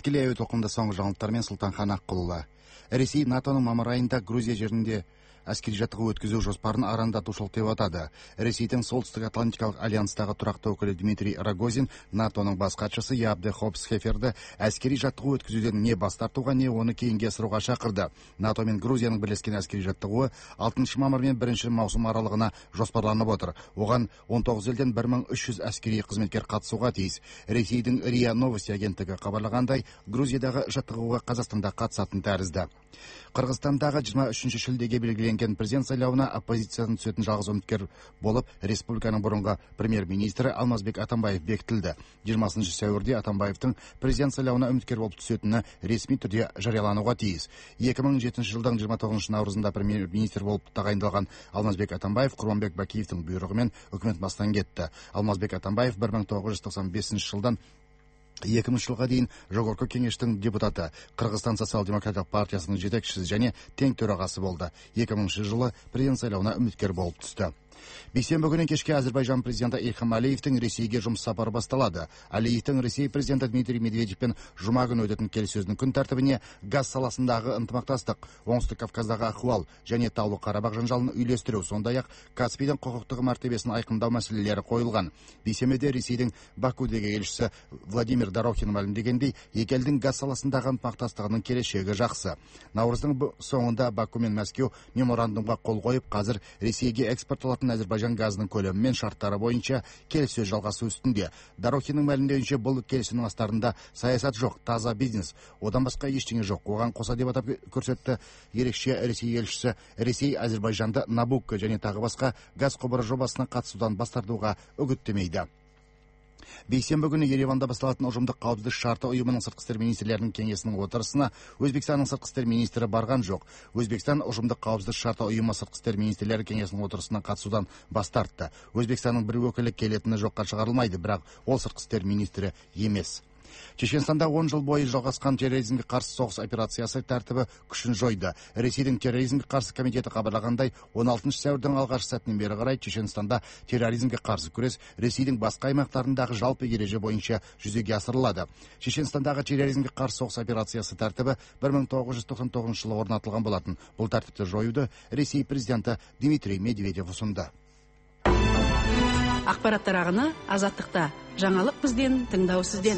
Тікелей әуе толқынында соңғы жаңалықтармен Сұлтанхан Аққұлұлы. Ресей НАТОның мамыр айында Грузия жерінде әскери жаттығу өткізу жоспарын арандатушылық деп атады. Ресейдің солтүстік Атлантикалық альянстағы тұрақты өкілі Дмитрий Рогозин НАТОның бас хатшысы Ябде Хопс-Хеферді әскери жаттығу өткізуден не бас тартуға, не оны кейінге ысыруға шақырды. НАТО мен Грузияның бірлескен әскери жаттығуы 6 мамыр мен 1 маусым аралығына жоспарланып отыр. Оған 19 елден 1300 әскери қызметкер қатысуға тиіс. Ресейдің РИА Новости агенттігі хабарлағандай, Грузиядағы жаттығуға Қазақстанда қатысатын тәрізді. Қырғызстандағы 23 шілдеге белгіленген президент сайлауына оппозицияның түсетін жалғыз үміткер болып республиканың бұрынғы премьер-министрі Алмазбек Атамбаев бекітілді. 20 сәуірде Атамбаевтың президент сайлауына үміткер болып түсетіні ресми түрде жариялануға тиіс. 2007 жылдың 29 наурызында премьер-министр болып тағайындалған Алмазбек Атамбаев Құрманбек Бакиевтің бұйрығымен үкімет бастан кетті. Алмазбек Атамбаев 1995 жылдан 2000 жылға дейін жоғарғы кеңештің депутаты, Қырғызстан социал-демократиялық партиясының жетекшісі және тең төрағасы болды. 2000 жылы президент сайлауына үміткер болып түсті. Бейсенбі күні кешке Әзербайжан президенті Ильхам Алиевтің Ресейге жұмыс сапары басталады. Алиевтің Ресей президенті Дмитрий Медведевпен жұма күні өтетін келіссөздің күн тәртібіне газ саласындағы ынтымақтастық, Оңтүстік Кавказдағы ахуал және Таулы Қарабақ жанжалын үйлестіру, сондай-ақ Каспийдің құқықтық мәртебесін айқындау мәселелері қойылған. Бейсенбіде Ресейдің Бакудегі елшісі Владимир Дорохин мәлімдегендей, екі елдің газ саласындағы ынтымақтастығының келешегі жақсы. Наурыздың соңында Баку мен Мәскеу меморандумға қол қойып, қазір Ресейге экспортталатын Әзербайжан газының көлемі мен шарттары бойынша келіссөз жалғасу үстінде. Дорохиннің мәлімдеуінше, бұл келісімнің астарында саясат жоқ, таза бизнес. Одан басқа ештеңе жоқ. Оған қоса деп атап көрсетті ерекше Ресей елшісі. Ресей Әзербайжанды Набукко және тағы басқа газ құбыры жобасына қатысудан бас тартуға үгіттемейді. Бейсенбі күні Ереванда басталатын ұжымдық қауіпсіздік шарты ұйымының сыртқы істер министрлерінің кеңесінің отырысына Өзбекстанның сыртқы істер министрі барған жоқ. Өзбекстан ұжымдық қауіпсіздік шарты ұйымы сыртқы істер министрлері кеңесінің отырысына қатысудан бас тартты. Өзбекстанның бір өкілі келетіні жоққа шығарылмайды, бірақ ол сыртқы істер министрі емес. Чеченстанда 10 жыл бойы жалғасқан терроризмге қарсы соғыс операциясы тәртібі күшін жойды. Ресейдің терроризмге қарсы комитеті хабарлағандай, 16 сәуірдің алғашқы сәтінен бері қарай Чеченстанда терроризмге қарсы күрес Ресейдің басқа аймақтарындағы жалпы ереже бойынша жүзеге асырылады. Чеченстандағы терроризмге қарсы соғыс операциясы тәртібі 1999 жылы орнатылған болатын. Бұл тәртіпті жоюды Ресей президенті Дмитрий Медведев ұсынды. Ақпараттар ағыны Азаттықта. Жаңалық бізден, тыңдау сізден.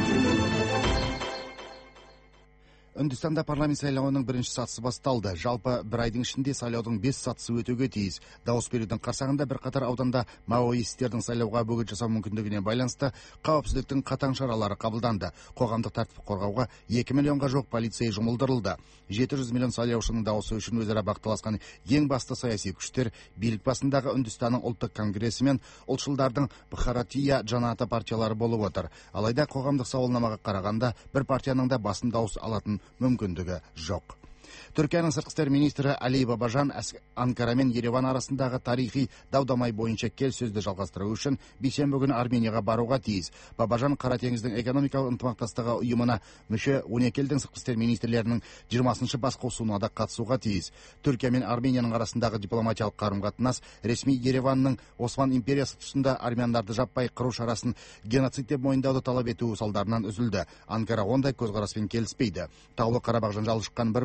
Үндістанда парламент сайлауының бірінші сатысы басталды. Жалпы бір айдың ішінде сайлаудың 5 сатысы өтуге тиіс. Дауыс берудің қарсаңында бірқатар ауданда маоистердің сайлауға бөгет жасау мүмкіндігіне байланысты қауіпсіздіктің қатаң шаралары қабылданды. Қоғамдық тәртіпті қорғауға 2 миллионға жоқ полицей жұмылдырылды. 700 миллион сайлаушының дауысы үшін өзара бақталасқан ең басты саяси күштер билік басындағы Үндістанның ұлттық конгресі мен ұлтшылдардың Бхаратия Джаната партиялары болып отыр. Алайда қоғамдық сауалнамаға қарағанда бір партияның да басым дауыс алатын мүмкіндігі жоқ. Түркияның сыртқы істер министрі Али Бабажан Анкара мен Ереван арасындағы тарихи дау-дамай бойынша келіссөзді жалғастыру үшін бейсенбі күні Арменияға баруға тиіс. Бабажан Қара теңіздің экономикалық ынтымақтастығы ұйымына мүше 12 елдің сыртқы істер министрлерінің 20-шы басқосуына да қатысуға тиіс. Түркия мен Арменияның арасындағы дипломатиялық қарым-қатынас ресми Ереванның Осман империясы тұсында армяндарды жаппай қыру шарасын геноцид деп мойындауды талап етуі салдарынан үзілді. Анкара ондай көзқараспен келіспейді. Таулы Қарабақ жанжалы шыққан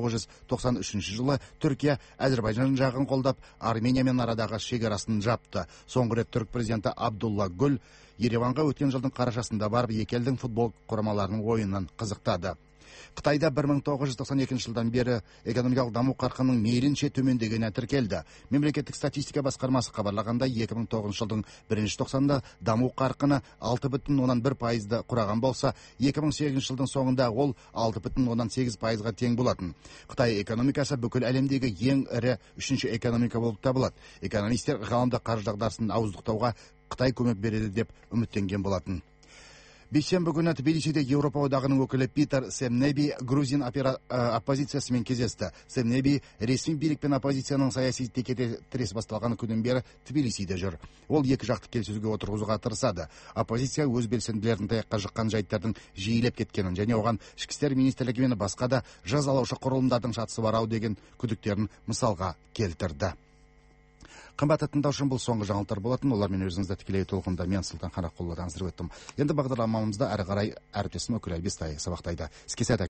1993 жылы Түркия Әзербайжан жағын қолдап, Армениямен арадағы шекарасын жапты. Соңғы рет түрік президенті Абдулла Гүл Ереванға өткен жылдың қарашасында барып екі елдің футбол құрамаларының ойынынан қызықтады. Қытайда 1992 жылдан бері экономикалық даму қарқынының мейлінше төмендегені тіркелді. Мемлекеттік статистика басқармасы хабарлағандай 2009 жылдың 1-ші тоқсанында даму қарқыны 6,1% құраған болса, 2008 жылдың соңында ол 6,8%-ға тең болатын. Қытай экономикасы бүкіл әлемдегі ең ірі 3-ші экономика болып табылады. Экономистер ғаламдық қаржы дағдарысын ауыздықтауға Қытай көмек береді деп үміттенген болатын. Бейсенбі күні Тбилисиде Еуропа одағының өкілі Питер Семнеби грузин оппозициясымен кездесті. Семнеби ресми билік пен оппозицияның саяси текетірес басталған күннен бері Тбилисиде жүр. Ол екі жақты келіссөзге отырғызуға тырысады. Оппозиция өз белсенділердің таяққа жыққан жайттардың жиілеп кеткенін және оған ішкі істер министрлігі мен басқа да жазалаушы құрылымдардың қатысы бар ау деген күдіктерін мысалға келтірді. Қымбатты тыңдаушым, бұл соңғы жаңалықтар болатын. Олармен өзіңізді тікелей толқында мен Сұлтан Қанақұлы таныстырып өттім. Енді бағдарламамызда әрі қарай әріптесім Өкілай Бестай сабақтайды. Іске сәт.